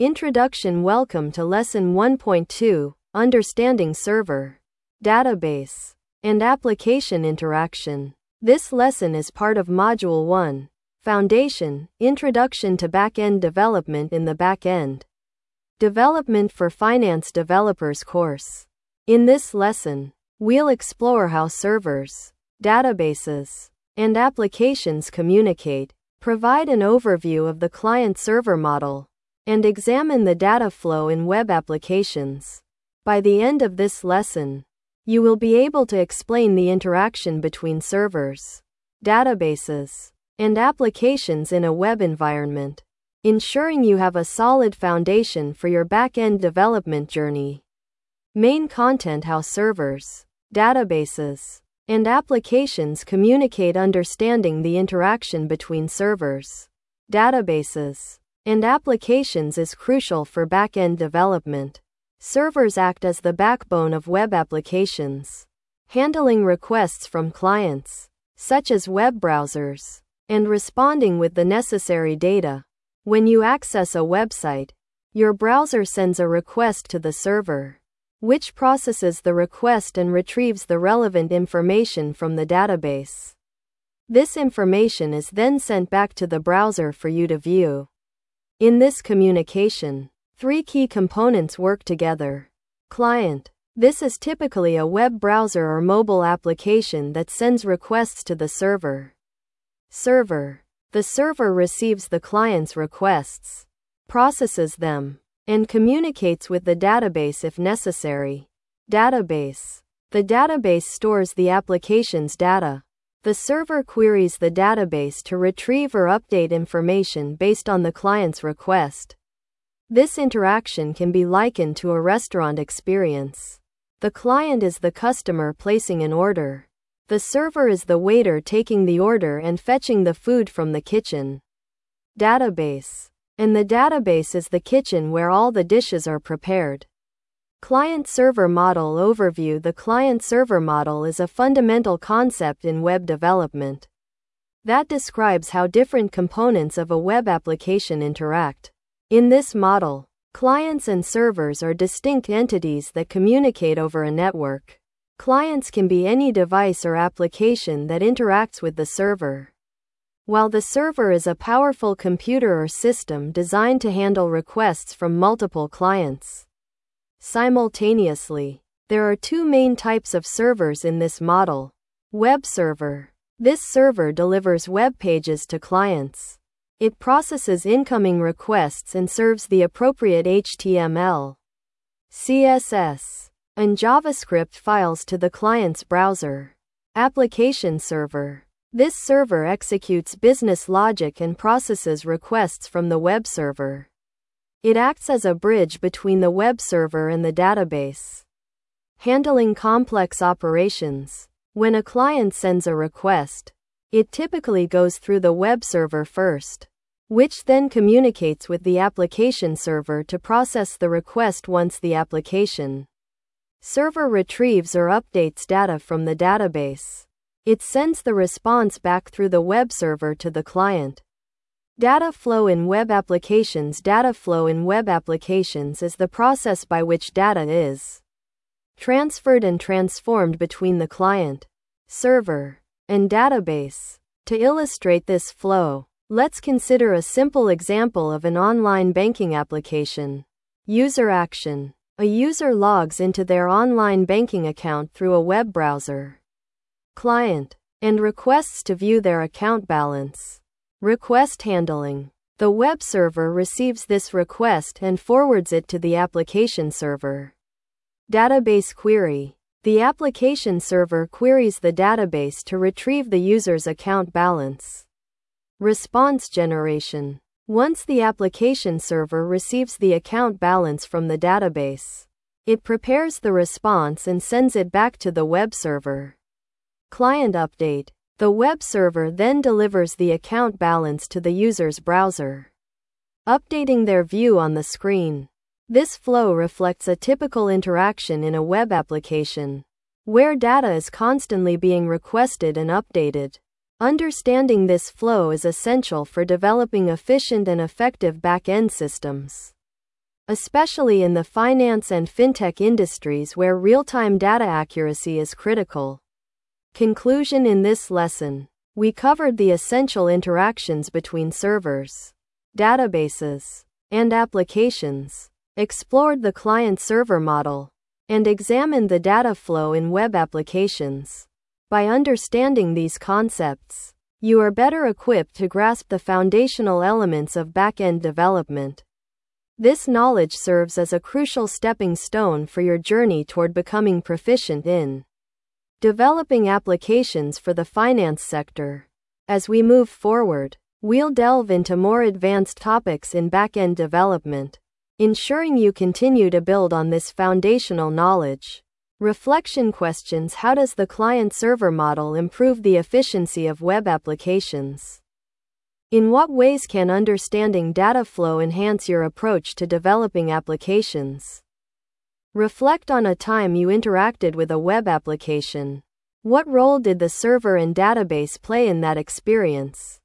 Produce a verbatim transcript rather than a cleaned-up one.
Introduction. Welcome to Lesson one point two, Understanding Server, Database, and Application Interaction. This lesson is part of Module one, Foundation, Introduction to Backend Development in the Backend Development for Finance Developers course. In this lesson, we'll explore how servers, databases, and applications communicate, provide an overview of the client-server model, and examine the data flow in web applications. By the end of this lesson, you will be able to explain the interaction between servers, databases, and applications in a web environment, ensuring you have a solid foundation for your back-end development journey. Main content: how servers, databases, and applications communicate. Understanding the interaction between servers, databases, and applications is crucial for back-end development. Servers act as the backbone of web applications, handling requests from clients, such as web browsers, and responding with the necessary data. When you access a website, your browser sends a request to the server, which processes the request and retrieves the relevant information from the database. This information is then sent back to the browser for you to view. In this communication, three key components work together. Client. This is typically a web browser or mobile application that sends requests to the server. Server. The server receives the client's requests, processes them, and communicates with the database if necessary. Database. The database stores the application's data. The server queries the database to retrieve or update information based on the client's request. This interaction can be likened to a restaurant experience. The client is the customer placing an order. The server is the waiter taking the order and fetching the food from the kitchen. Database. And the database is the kitchen where all the dishes are prepared. Client-server model overview. The client-server model is a fundamental concept in web development that describes how different components of a web application interact. In this model, clients and servers are distinct entities that communicate over a network. Clients can be any device or application that interacts with the server, while the server is a powerful computer or system designed to handle requests from multiple clients simultaneously. There are two main types of servers in this model. Web server. This server delivers web pages to clients. It processes incoming requests and serves the appropriate H T M L, C S S, and JavaScript files to the client's browser. Application server. This server executes business logic and processes requests from the web server. It acts as a bridge between the web server and the database, handling complex operations. When a client sends a request, it typically goes through the web server first, which then communicates with the application server to process the request. Once the application server retrieves or updates data from the database, it sends the response back through the web server to the client. Data flow in web applications. Data flow in web applications is the process by which data is transferred and transformed between the client, server, and database. To illustrate this flow, let's consider a simple example of an online banking application. User action. A user logs into their online banking account through a web browser. Client. And requests to view their account balance. Request handling. The web server receives this request and forwards it to the application server. Database query. The application server queries the database to retrieve the user's account balance. Response generation. Once the application server receives the account balance from the database, it prepares the response and sends it back to the web server. Client update. The web server then delivers the account balance to the user's browser, updating their view on the screen. This flow reflects a typical interaction in a web application, where data is constantly being requested and updated. Understanding this flow is essential for developing efficient and effective back-end systems. especially in the finance and fintech industries where real-time data accuracy is critical. Conclusion: in this lesson, we covered the essential interactions between servers, databases, and applications, explored the client-server model, and examined the data flow in web applications. By understanding these concepts, you are better equipped to grasp the foundational elements of back-end development. This knowledge serves as a crucial stepping stone for your journey toward becoming proficient in developing applications for the finance sector. As we move forward, we'll delve into more advanced topics in back-end development, ensuring you continue to build on this foundational knowledge. Reflection questions: how does the client-server model improve the efficiency of web applications? In what ways can understanding data flow enhance your approach to developing applications? Reflect on a time you interacted with a web application. What role did the server and database play in that experience?